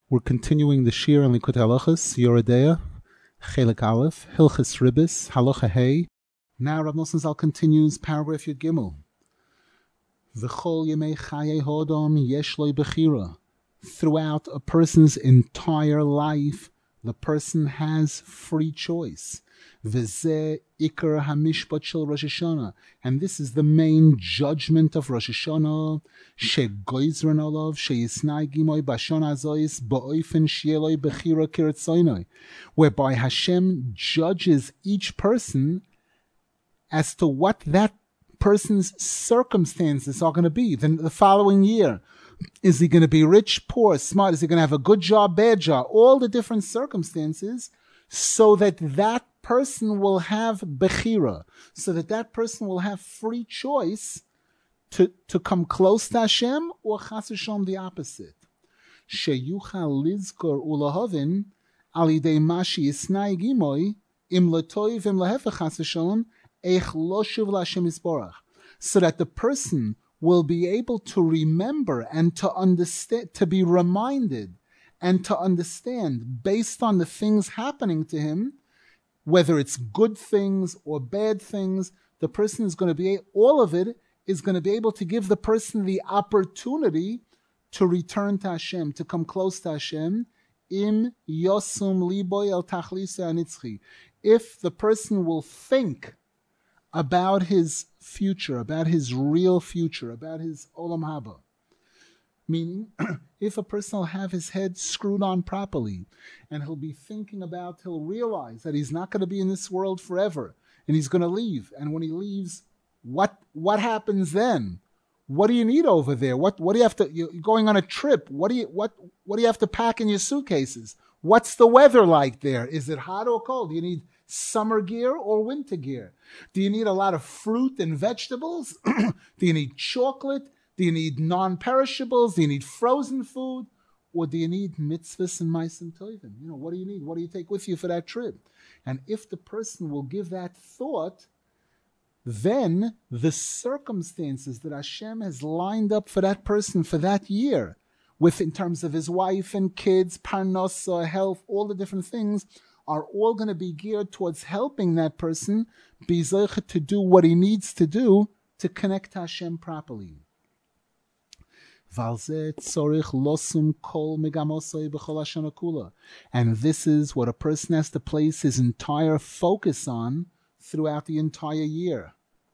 We're continuing the Shir and Likutei Halachos, Yoredeya, Chelik Aleph, Hilchos Ribis, Halacha Hey. Now Rav Nosson Zal continues paragraph Yud Gimel. V'chol yemei chayei hodom yesh lo bechira. Throughout a person's entire life, the person has free choice. V'zeh ikar hamishpat shel Rosh Hashanah. And this is the main judgment of Rosh Hashanah. Shegoizren olav sheyisnai gimoy bashon azois ba'oifen shieloi bechira kiretzoinoi. Whereby Hashem judges each person as to what that person's circumstances are going to be the following year. Is he going to be rich, poor, smart? Is he going to have a good job, bad job? All the different circumstances, so that that person will have bechira, so that that person will have free choice to come close to Hashem, or chas v'shalom the opposite. Sheyuchal lizkor ulahavin al yidei mashi yisnai gimoy im letoiv im lahefech chas v'shalom eich lo shuv l'Hashem yisborach, so that the person will be able to remember and to understand, to be reminded and to understand based on the things happening to him, whether it's good things or bad things, the person is going to be, all of it is going to be able to give the person the opportunity to return to Hashem, to come close to Hashem. Im yosum liboy el tachlisa anitzchi. If the person will think about his future, about his real future, about his olam haba. Meaning, if a person will have his head screwed on properly, and he'll be thinking about, he'll realize that he's not going to be in this world forever, and he's going to leave. And when he leaves, what happens then? What do you need over there? What do you have to? You're going on a trip. What do you have to pack in your suitcases? What's the weather like there? Is it hot or cold? Do you need summer gear or winter gear? Do you need a lot of fruit and vegetables? Do you need chocolate? Do you need non-perishables? Do you need frozen food? Or do you need mitzvahs and ma'asim tovim? What do you need? What do you take with you for that trip? And if the person will give that thought, then the circumstances that Hashem has lined up for that person for that year, with in terms of his wife and kids, parnasa, health, all the different things, are all going to be geared towards helping that person be zeicha to do what he needs to do to connect to Hashem properly. And this is what a person has to place his entire focus on throughout the entire year.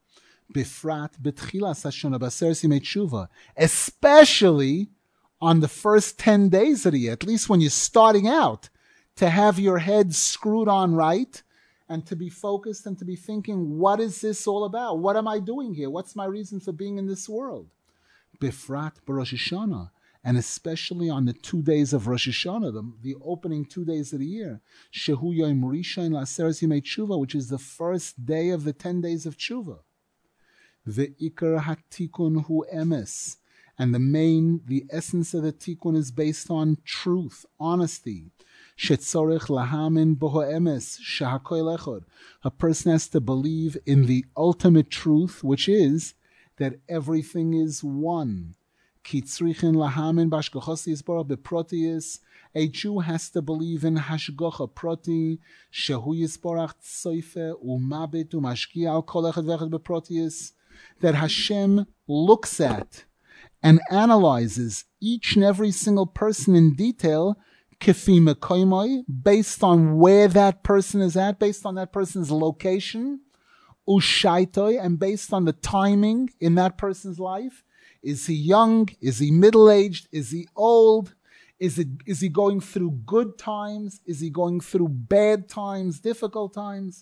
Especially on the first 10 days of the year, at least when you're starting out, to have your head screwed on right and to be focused and to be thinking, what is this all about? What am I doing here? What's my reason for being in this world? Bifrat b'Rosh Hashanah, and especially on the 2 days of Rosh Hashanah, the opening 2 days of the year, Shehu Yom Rishon La'aseres Yimei Tshuva, which is the first day of the 10 days of Tshuva. Ve'ikar hatikun hu emes, and the essence of the tikkun is based on truth, honesty. Shetzorech lahamin boho emes shahakoil echad. A person has to believe in the ultimate truth, which is that everything is one. Kitzrichin lahamin bashgochos yisborach beprotius. A Jew has to believe in hashgocha proti, shehu yisborach tsoife umabit umashki al kol echad vechad beprotius. That Hashem looks at and analyzes each and every single person in detail, kefi mekoymoi, based on where that person is at, based on that person's location, ushaitoi, and based on the timing in that person's life. Is he young? Is he middle-aged? Is he old? Is he going through good times? Is he going through bad times, difficult times?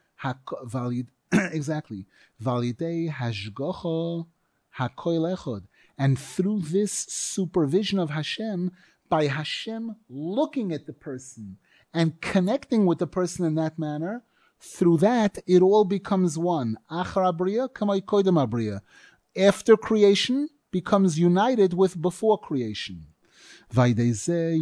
Exactly. Validei hashgocha hakoil echad. And through this supervision of Hashem, by Hashem looking at the person and connecting with the person in that manner, through that, it all becomes one. Achar abriya kamay koydem abriya. After creation becomes united with before creation. And this is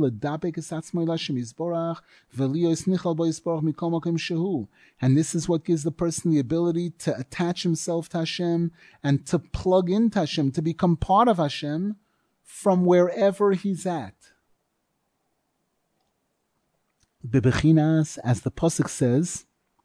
what gives the person the ability to attach himself to Hashem and to plug into Hashem, to become part of Hashem from wherever he's at. Bebechinas, as the pasuk says,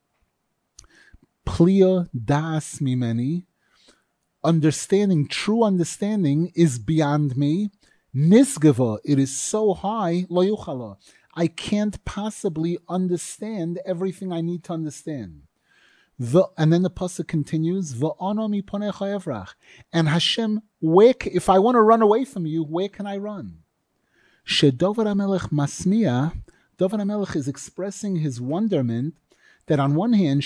Plia das mimeni, understanding, true understanding is beyond me. Nisgava, it is so high, lo yuchala. I can't possibly understand everything I need to understand. And then the pasuk continues, V'ano miponecha evrach. And Hashem, if I want to run away from you, where can I run? Shedover HaMelech masmiya, David HaMelech is expressing his wonderment that on one hand,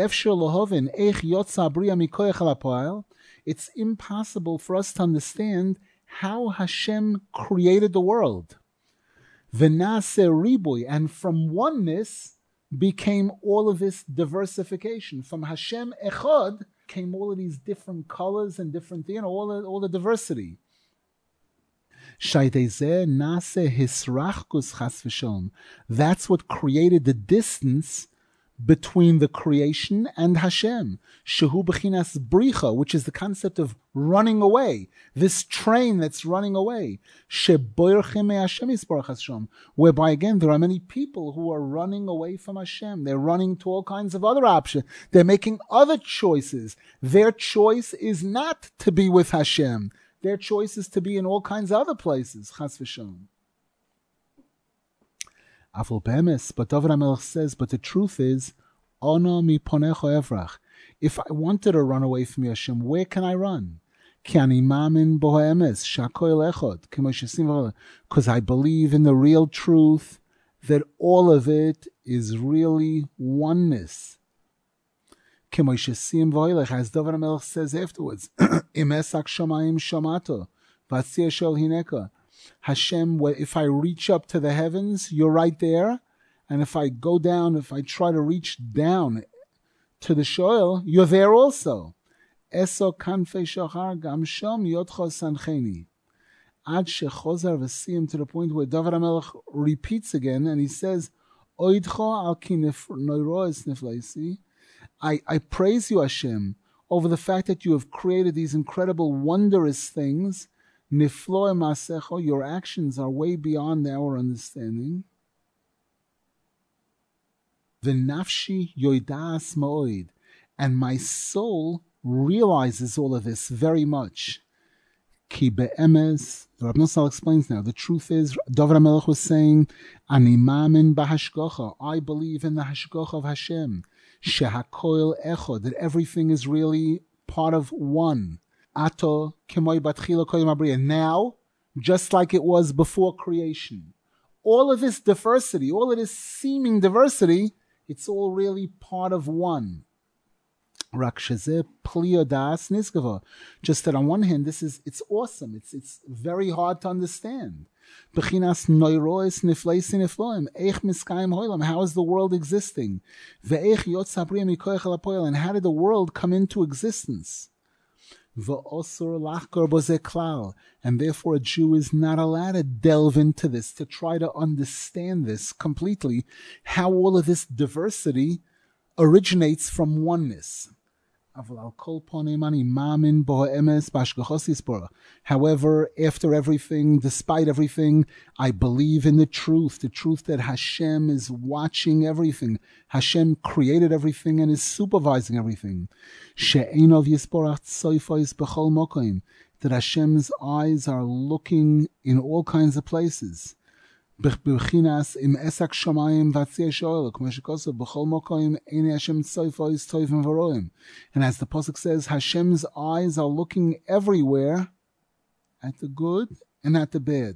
it's impossible for us to understand how Hashem created the world. And from oneness became all of this diversification. From Hashem Echad came all of these different colors and different, all the diversity. That's what created the distance between the creation and Hashem. Shehu b'chinas bricha, which is the concept of running away. This train that's running away. Whereby again, there are many people who are running away from Hashem. They're running to all kinds of other options. They're making other choices. Their choice is not to be with Hashem. Their choice is to be in all kinds of other places. Chas v'shalom. But David HaMelech says, but the truth is, Ono miponecha evrach. If I wanted to run away from Hashem, where can I run? Because I believe in the real truth that all of it is really oneness. As David HaMelech says afterwards, Hashem, if I reach up to the heavens, you're right there. And if I go down, if I try to reach down to the shoal, you're there also. Eso kanfei shachar gam shom yotcha sancheni. Ad shechozar v'siyim, to the point where David HaMelech repeats again, and he says, Oidcha al ki noiroes niflaisi. I praise you, Hashem, over the fact that you have created these incredible, wondrous things. Nifloe masecho, your actions are way beyond our understanding. V'nafshi yoidas ma'oid, and my soul realizes all of this very much. Ki be'emes, the Rav Nosson explains now, the truth is, David HaMelech was saying, Ani ma'amin b'hashgacha, I believe in the hashgacha of Hashem, shehakoil echod, that everything is really part of one. Ato kemoy batchila koyim abriya, now, just like it was before creation. All of this diversity, all of this seeming diversity, it's all really part of one. Just that on one hand, it's awesome. It's very hard to understand. How is the world existing? And how did the world come into existence? And therefore a Jew is not allowed to delve into this, to try to understand this completely, how all of this diversity originates from oneness. However, after everything, despite everything, I believe in the truth that Hashem is watching everything. Hashem created everything and is supervising everything. That Hashem's eyes are looking in all kinds of places. And as the pasuk says, Hashem's eyes are looking everywhere at the good and at the bad.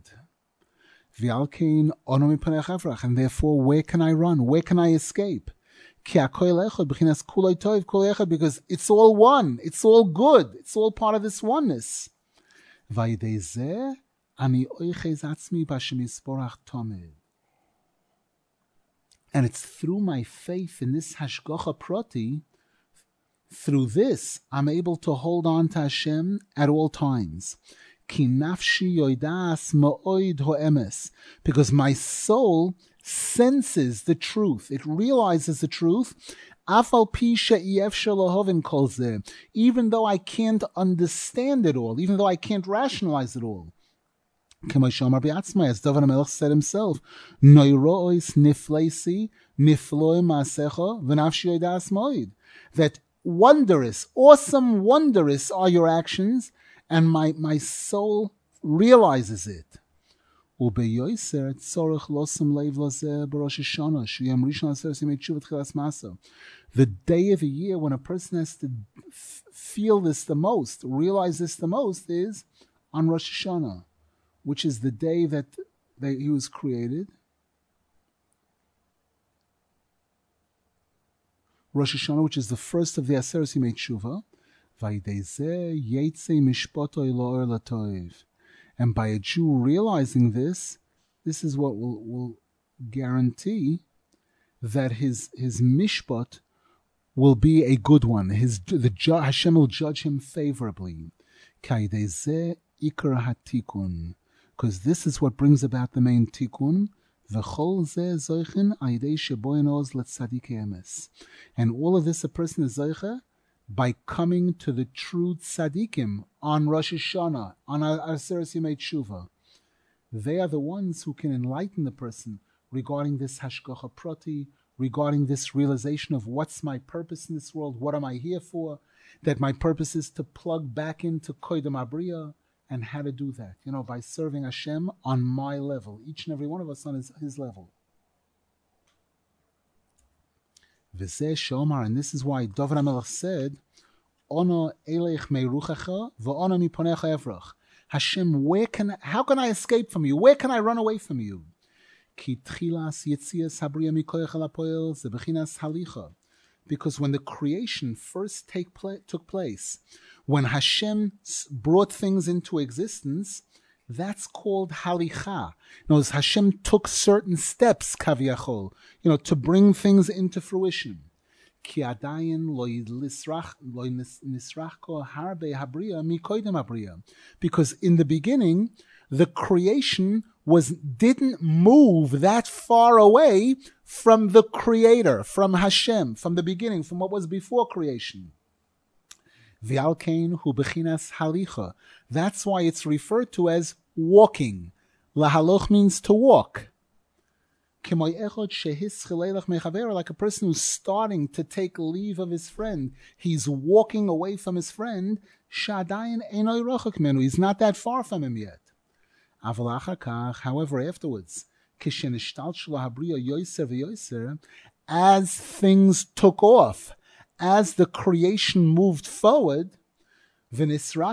And therefore, where can I run? Where can I escape? Because it's all one. It's all good. It's all part of this oneness. And it's through my faith in this hashgacha prati, through this, I'm able to hold on to Hashem at all times. Because my soul senses the truth. It realizes the truth. Even though I can't understand it all, even though I can't rationalize it all. As David HaMelech said himself, Noirois niflesi nifloi maasecha v'nafshi yodas moed. That wondrous, awesome, wondrous are your actions, and my soul realizes it. The day of the year when a person has to feel this the most, realize this the most, is on Rosh Hashanah, which is the day that he was created. Rosh Hashanah, which is the first of the Aseret Yemei Tshuva. And by a Jew realizing this is what will guarantee that his mishpat will be a good one. Hashem will judge him favorably. Because this is what brings about the main tikkun. And all of this a person is zeicha by coming to the true tzaddikim on Rosh Hashanah, on Aseret Yemei Tshuva. They are the ones who can enlighten the person regarding this hashgacha prati, regarding this realization of what's my purpose in this world, what am I here for, that my purpose is to plug back into Koydem Abriya, and how to do that, by serving Hashem on my level, each and every one of us on his level. V'zeh shomar, and this is why David HaMelech said, Ono eleich meiruchacha v'ono miponecha evrach. Hashem, how can I escape from you? Where can I run away from you? Ki tchilas yetzias habriya mikoyach al hapoel ze bechinas halicha. Because when the creation first took place, when Hashem brought things into existence, that's called halicha. As Hashem took certain steps, kaviyachol, to bring things into fruition. Ki adayin lo nisrachko harbe habriya mikoydem habriya. Because in the beginning, the creation didn't move that far away from the Creator, from Hashem, from the beginning, from what was before creation. V'alkein hu bechinas halicha. That's why it's referred to as walking. Lahaloch means to walk. Like a person who's starting to take leave of his friend. He's walking away from his friend. He's not that far from him yet. However, afterwards, as things took off, as the creation moved forward, and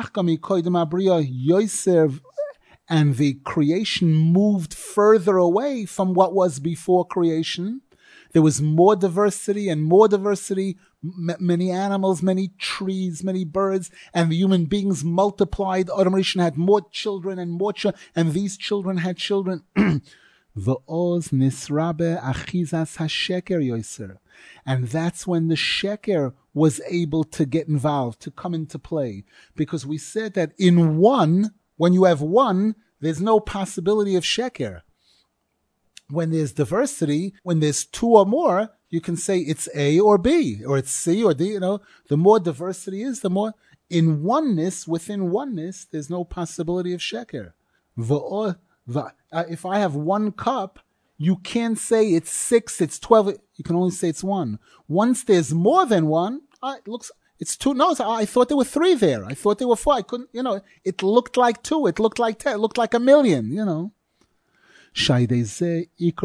the creation moved further away from what was before creation, there was more diversity, many animals, many trees, many birds, and the human beings multiplied. Adam Rishon had more children, and these children had children. V'oz nisrabe achizas hasheker yoser. And that's when the sheker was able to get involved, to come into play. Because we said that in one, when you have one, there's no possibility of sheker. When there's diversity, when there's two or more, you can say it's A or B, or it's C or D, the more diversity is, the more in oneness, within oneness, there's no possibility of sheker. If I have one cup, you can't say it's 6, it's 12, you can only say it's 1. Once there's more than one, it's 2. No, I thought there were 3 there. I thought there were 4. I couldn't, it looked like 2, it looked like 10, it looked like 1,000,000, And we said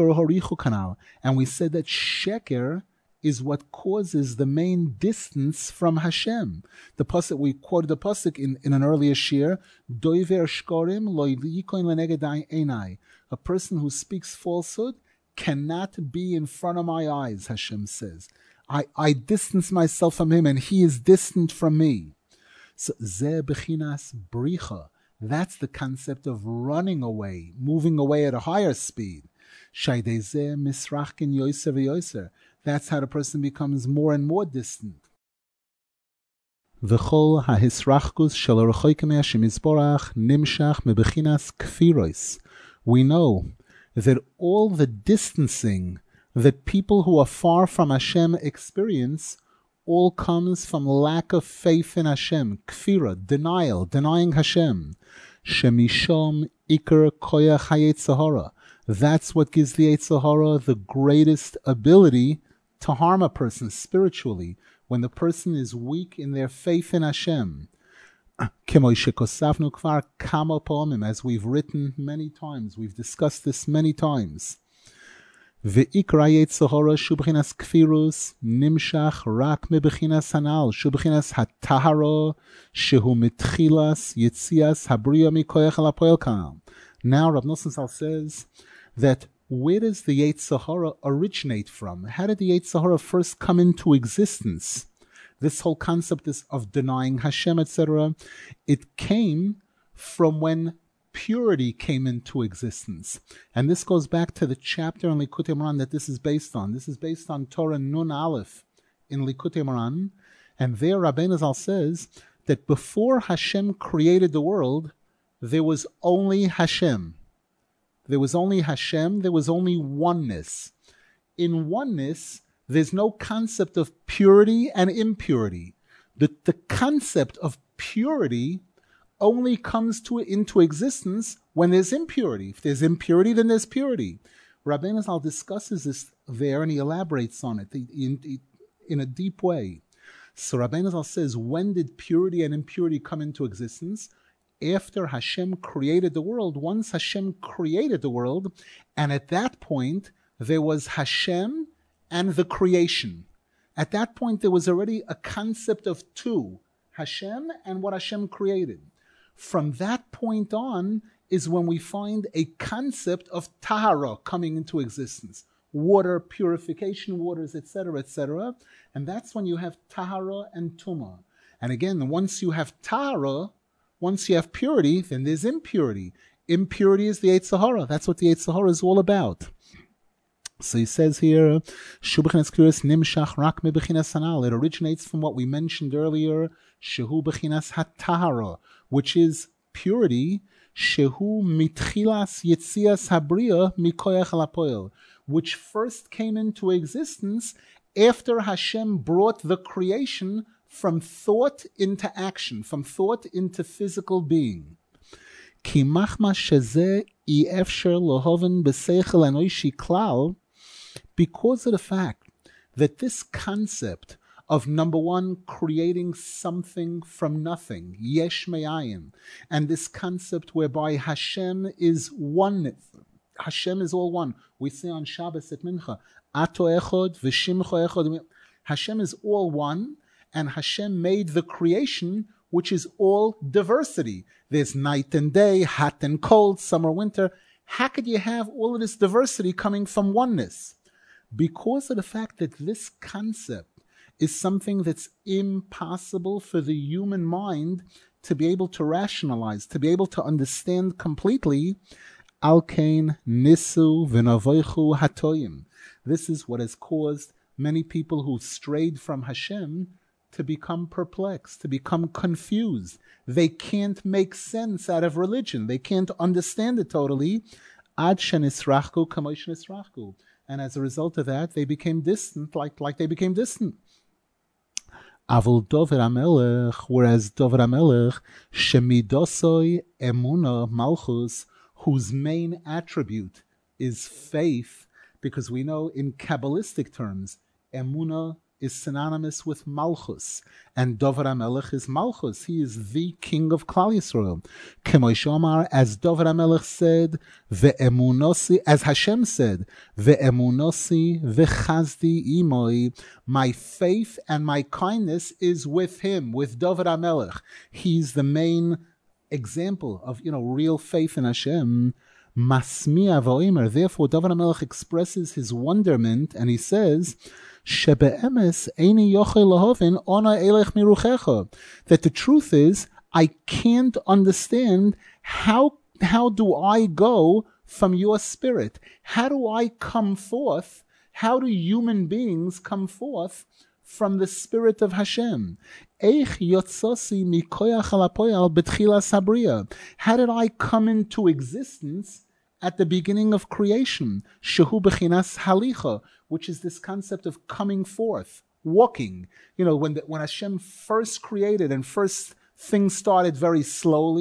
that sheker is what causes the main distance from Hashem. The pasuk, we quoted the pasuk in an earlier shir, Doiver shkorim lo yikoin lenegedai einai. A person who speaks falsehood cannot be in front of my eyes, Hashem says. I distance myself from him and he is distant from me. So ze bechinas bricha. That's the concept of running away, moving away at a higher speed. That's how the person becomes more and more distant. We know that all the distancing that people who are far from Hashem experience all comes from lack of faith in Hashem, kfira, denial, denying Hashem. Shemishom Iker koyach hayetzer hara. That's what gives the Yetzer Hara the greatest ability to harm a person spiritually, when the person is weak in their faith in Hashem. As we've written many times, we've discussed this many times. Ve'ikra Yetzer Hara shu b'chinas kfirus nimshach rak mebechinas hanal shu b'chinas hatahara shehu mitchilas yitzias habriya mikoyach al hapoel kanal. Now Rav Nosson Zal says that where does the Yetzer Hara originate from? How did the Yetzer Hara first come into existence? This whole concept of denying Hashem, etc., it came from when purity came into existence. And this goes back to the chapter in Likutei Moharan that this is based on. This is based on Torah Nun Aleph in Likutei Moharan. And there Rabbeinu Zal says that before Hashem created the world, there was only Hashem. There was only Hashem, there was only oneness. In oneness, there's no concept of purity and impurity. The concept of purity only comes into existence when there's impurity. If there's impurity, then there's purity. Rabbeinu Zal discusses this there and he elaborates on it in a deep way. So Rabbeinu Zal says, when did purity and impurity come into existence? After Hashem created the world. Once Hashem created the world, and at that point there was Hashem and the creation. At that point there was already a concept of two, Hashem and what Hashem created. From that point on is when we find a concept of tahara coming into existence. Water, purification waters, etc., etc. And that's when you have tahara and tumah. And again, once you have tahara, once you have purity, then there's impurity. Impurity is the Yetzer Hara. That's what the Yetzer Hara is all about. So he says here, it originates from what we mentioned earlier, shehu b'chinas hatahara, which is purity, shehu mitchilas yetzias habriya mikoyach al hapoel, which first came into existence after Hashem brought the creation from thought into action, from thought into physical being. Because of the fact that this concept of, number one, creating something from nothing, yesh me'ayin, and this concept whereby Hashem is one, Hashem is all one. We say on Shabbos at Mincha, Ato echod v'shimcho echod. Hashem is all one, and Hashem made the creation, which is all diversity. There's night and day, hot and cold, summer, winter. How could you have all of this diversity coming from oneness? Because of the fact that this concept is something that's impossible for the human mind to be able to rationalize, to be able to understand completely. Alkein nisu v'navoichu hatoyim. This is what has caused many people who strayed from Hashem to become perplexed, to become confused. They can't make sense out of religion. They can't understand it totally. Ad shenisrachku kamosh nisrachku. And as a result of that, they became distant, like they became distant. Avol Dover HaMelech, whereas Dover HaMelech, shemidosoi emuna malchus, whose main attribute is faith, because we know in Kabbalistic terms, emuna is synonymous with Malchus, and Dover HaMelech is Malchus. He is the king of Klal Yisrael. K'mosh Omar, as Dover HaMelech said, ve'emunosi, as Hashem said, ve'emunosi ve'chazdi imoi, my faith and my kindness is with him, with Dover HaMelech. He's the main example of, real faith in Hashem. Masmiya v'oimer. Therefore, Dover HaMelech expresses his wonderment, and he says, that the truth is, I can't understand how do I go from your spirit? How do I come forth? How do human beings come forth from the spirit of Hashem? How did I come into existence at the beginning of creation? Shehu b'chinas halicha, which is this concept of coming forth, walking. When Hashem first created and first things started very slowly,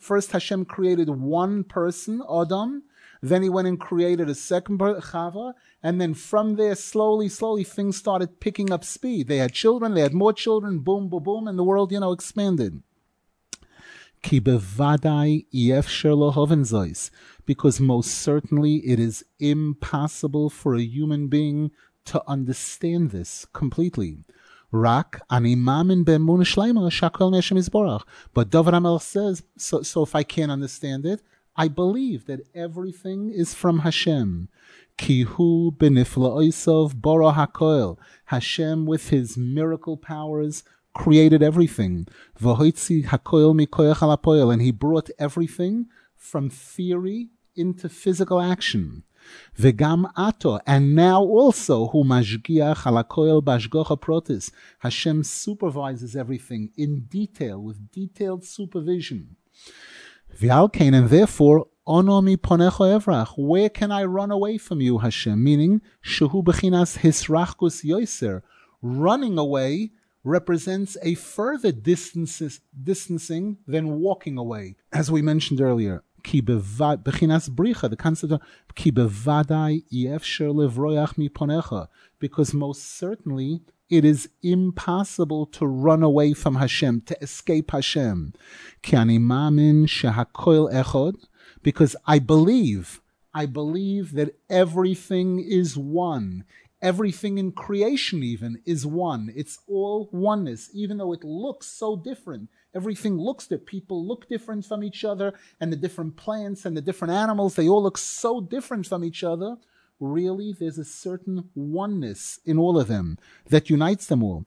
First Hashem created one person, Adam. Then he went and created a second person, Chava. And then from there, slowly, things started picking up speed. They had children, they had more children, boom, boom, boom, and the world, expanded. Ki bevadai yefsher lohoven zois, because most certainly it is impossible for a human being to understand this completely. Rak ani mamin be'emunah shleima shakol neshem yisborach. But David HaMelech says, so if I can't understand it, I believe that everything is from Hashem. Ki hu benifla oisov bara hakoel. Hashem, with his miracle powers, created everything. V'hoitzi hakoel mikoyach al hapoel. And he brought everything from theory into physical action. V'gam ato, and now also hu mashgiach al hakoel b'ashgocha protis. Hashem supervises everything in detail, with detailed supervision. V'alkein, and therefore, ono mi ponecho evrach, where can I run away from you, Hashem? Meaning, shehu bechinas hisrachkus yoser. Running away represents a further distancing than walking away. As we mentioned earlier, ki bechinas bricha, the concept of ki bevadai yefsher levroyach mi ponecha, because most certainly it is impossible to run away from Hashem, to escape Hashem. Ki ani mamin shehakoil echod, because I believe that everything is one. Everything in creation even is one. It's all oneness, even though it looks so different. Everything looks that people look different from each other, and the different plants and the different animals, they all look so different from each other. Really, there's a certain oneness in all of them that unites them all.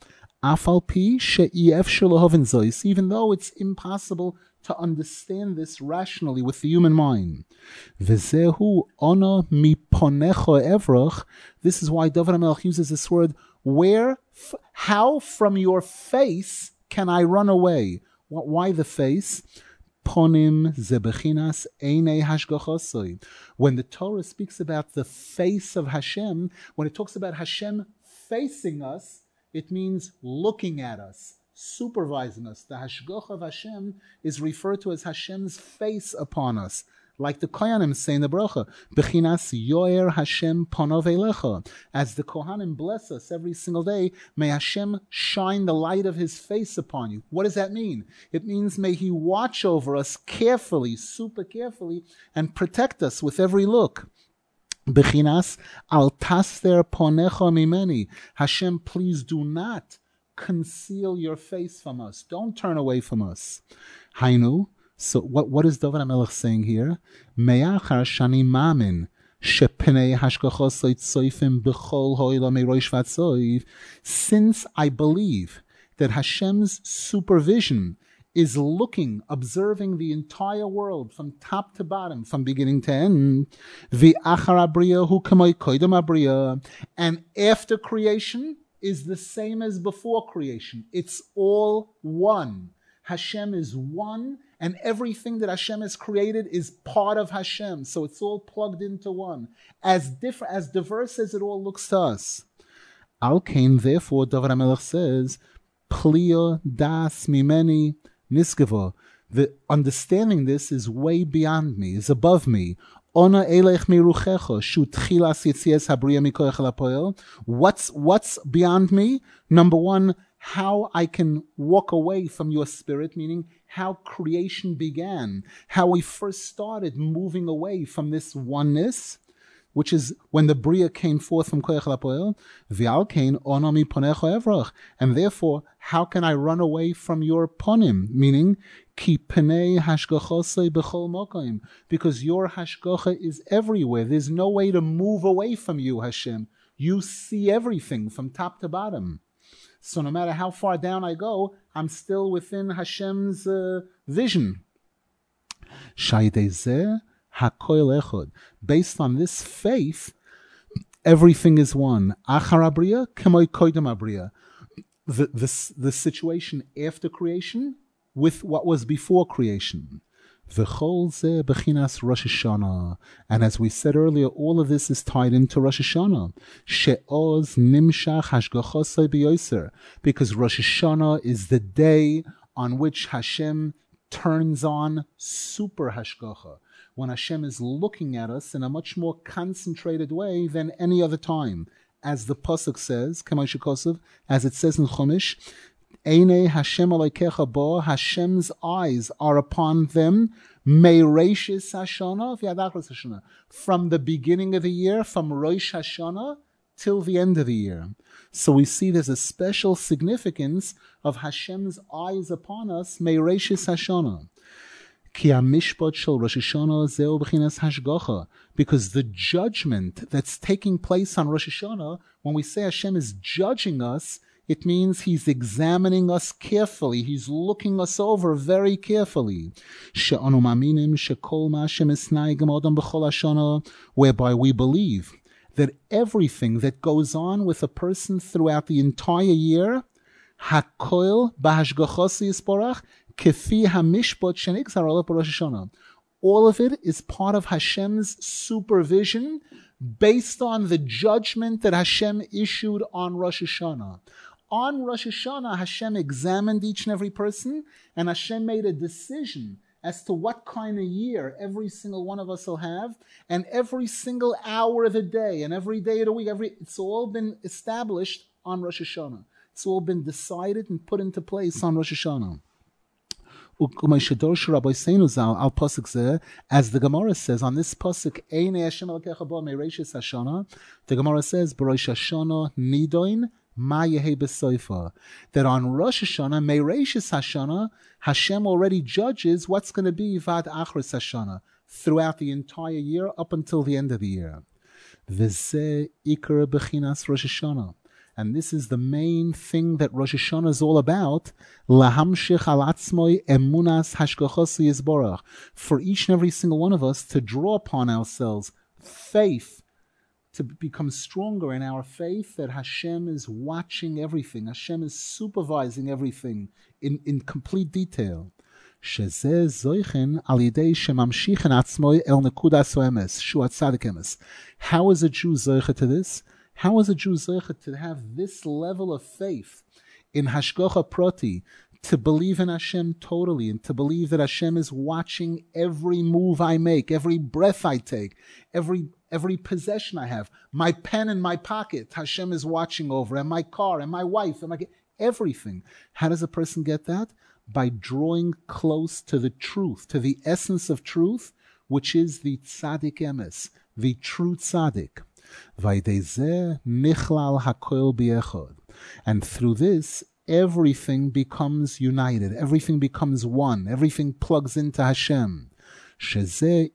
Even though it's impossible to understand this rationally with the human mind. This is why David HaMelech uses this word, how from your face can I run away? Why the face? Ponim zebechinas einei hashgachosoi. When the Torah speaks about the face of Hashem, when it talks about Hashem facing us, it means looking at us, supervising us. The hashgach of Hashem is referred to as Hashem's face upon us. Like the Kohanim say in the bracha, Bechinas yoer Hashem panov elecha. As the Kohanim bless us every single day, may Hashem shine the light of His face upon you. What does that mean? It means may He watch over us carefully, super carefully, and protect us with every look. Bechinas al taster ponecha mimeni. Hashem, please do not conceal your face from us. Don't turn away from us. Hainu. So what is David HaMelech saying here? Me'achar shani mamin shepnei hashgachos soifim b'chol ha'olam merosh v'atzoiv. Since I believe that Hashem's supervision is looking, observing the entire world from top to bottom, from beginning to end. V'achar abriya hu kamoi koidem abriya. And after creation is the same as before creation. It's all one. Hashem is one, and everything that Hashem has created is part of Hashem. So it's all plugged into one. As diverse as it all looks to us. Al Kain, therefore, David HaMelech says, Pliya das mimeni niskeva. The understanding this is way beyond me, is above me. Ona elech miruchecha shu tchilas yitzias habriya mikoyach lapoel. What's beyond me? Number one, how I can walk away from your spirit, meaning how creation began, how we first started moving away from this oneness, which is when the Bria came forth from Koyach Lapoel, V'alkein onomi ponecho evrach. And therefore, how can I run away from your ponim, meaning ki penei hashgachosei b'chol mokaim, because your hashgacha is everywhere. There's no way to move away from you, Hashem. You see everything from top to bottom. So no matter how far down I go, I'm still within Hashem's vision. Shaydezeh hakoil echod. Based on this faith, everything is one. Achar abriya k'moi koidem abriya. The situation after creation with what was before creation. V'chol zeh bechinas Rosh Hashanah. And as we said earlier, all of this is tied into Rosh Hashanah. She'oz nimshach hashgachosei b'yoser. Because Rosh Hashanah is the day on which Hashem turns on super hashgacha, when Hashem is looking at us in a much more concentrated way than any other time. As the pasuk says, Kamei Shekosov, as it says in Chumash, Einei Hashem Aleikecha bo, Hashem's eyes are upon them, Meireshis Hashana, V'yadachros Hashana, from the beginning of the year, from Rosh Hashanah till the end of the year. So we see there's a special significance of Hashem's eyes upon us, Meireshis Hashana. Ki hamishpat shel Rosh Hashanah zeu b'chinas hashgacha, because the judgment that's taking place on Rosh Hashanah, when we say Hashem is judging us, it means He's examining us carefully. He's looking us over very carefully. She'anu ma'aminim shekol ma Hashem esnai gam adam b'chol hashana, whereby we believe that everything that goes on with a person throughout the entire year, hakoil b'hashgachos yisborach, kefi hamishpat shenigzar alav b'Rosh Hashanah. All of it is part of Hashem's supervision based on the judgment that Hashem issued on Rosh Hashanah. On Rosh Hashanah, Hashem examined each and every person, and Hashem made a decision as to what kind of year every single one of us will have, and every single hour of the day, and every day of the week, it's all been established on Rosh Hashanah. It's all been decided and put into place on Rosh Hashanah. As the Gemara says on this pasuk, the Gemara says, "B'Rosh Hashanah nidoin ma yehi b'soifa," that on Rosh Hashanah, Meireshis Hashanah, Hashem already judges what's going to be vad achros Hashanah throughout the entire year up until the end of the year. V'zeh ikar b'chinas Rosh Hashanah. And this is the main thing that Rosh Hashanah is all about. Lahamshich al atzmoi emunas hashgachos yizborach. For each and every single one of us to draw upon ourselves faith, to become stronger in our faith that Hashem is watching everything. Hashem is supervising everything in complete detail. Shezeh zoichen al yidei shemamshichen atzmoi el nekudas emes, shuat tzadik emes. How is a Jew zoiche to this? How is a Jew zeicha to have this level of faith in Hashgacha Prati, to believe in Hashem totally, and to believe that Hashem is watching every move I make, every breath I take, every possession I have, my pen in my pocket, Hashem is watching over, and my car, and my wife, and everything. How does a person get that? By drawing close to the truth, to the essence of truth, which is the tzaddik emes, the true tzaddik. And through this, everything becomes united, everything becomes one, everything plugs into Hashem. This is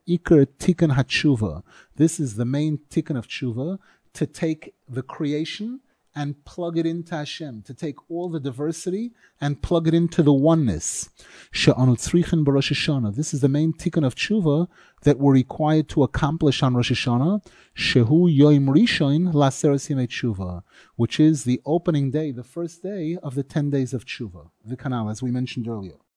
the main tikkun of tshuva, to take the creation and plug it into Hashem, to take all the diversity and plug it into the oneness. This is the main tikkun of tshuva that we're required to accomplish on Rosh Hashanah, shehu yoim rishon la'aseres yemei tshuva, which is the opening day, the first day of the 10 days of tshuva, the canal, as we mentioned earlier.